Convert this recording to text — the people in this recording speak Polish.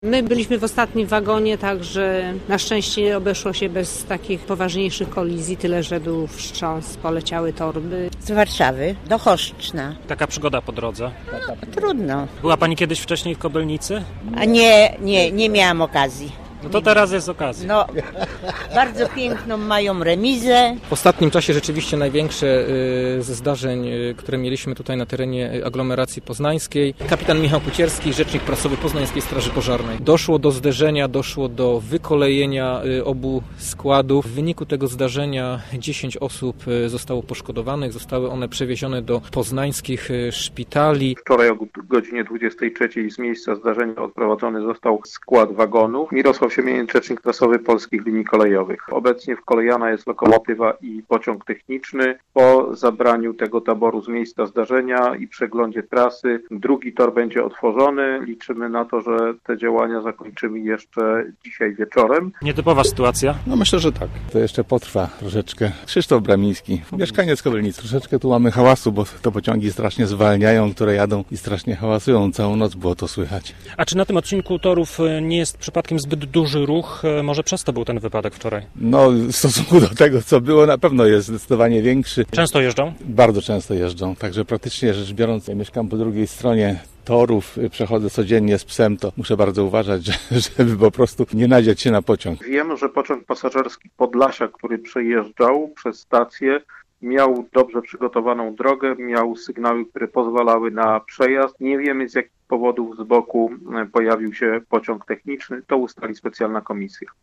My byliśmy w ostatnim wagonie, także na szczęście obeszło się bez takich poważniejszych kolizji, tyle że był wstrząs, poleciały torby. Z Warszawy do Choszczna. Taka przygoda po drodze. Trudno. Była Pani kiedyś wcześniej w Kobylnicy? A nie miałam okazji. No to teraz jest okazja. No, bardzo piękną mają remizę. W ostatnim czasie rzeczywiście największe ze zdarzeń, które mieliśmy tutaj na terenie aglomeracji poznańskiej. Kapitan Michał Pucierski, rzecznik prasowy Poznańskiej Straży Pożarnej. Doszło do zderzenia, doszło do wykolejenia obu składów. W wyniku tego zdarzenia 10 osób zostało poszkodowanych. Zostały one przewiezione do poznańskich szpitali. Wczoraj o godzinie 23 z miejsca zdarzenia odprowadzony został skład wagonów. Mirosław Siemieniec, rzecznik prasowy Polskich Linii Kolejowych. Obecnie wkolejana jest lokomotywa i pociąg techniczny. Po zabraniu tego taboru z miejsca zdarzenia i przeglądzie trasy drugi tor będzie otworzony. Liczymy na to, że te działania zakończymy jeszcze dzisiaj wieczorem. Nietypowa sytuacja. No myślę, że tak. To jeszcze potrwa troszeczkę. Krzysztof Bramiński, mieszkaniec Kobylnic. Troszeczkę tu mamy hałasu, bo te pociągi strasznie zwalniają, które jadą i strasznie hałasują. Całą noc było to słychać. A czy na tym odcinku torów nie jest przypadkiem zbyt duży ruch? Może przez to był ten wypadek wczoraj? No w stosunku do tego, co było, na pewno jest zdecydowanie większy. Często jeżdżą? Bardzo często jeżdżą, także praktycznie rzecz biorąc, ja mieszkam po drugiej stronie torów, przechodzę codziennie z psem, to muszę bardzo uważać, żeby po prostu nie nadziać się na pociąg. Wiemy, że pociąg pasażerski Podlasia, który przejeżdżał przez stację, miał dobrze przygotowaną drogę, miał sygnały, które pozwalały na przejazd. Nie wiemy, z jakich powodów z boku pojawił się pociąg techniczny. To ustali specjalna komisja.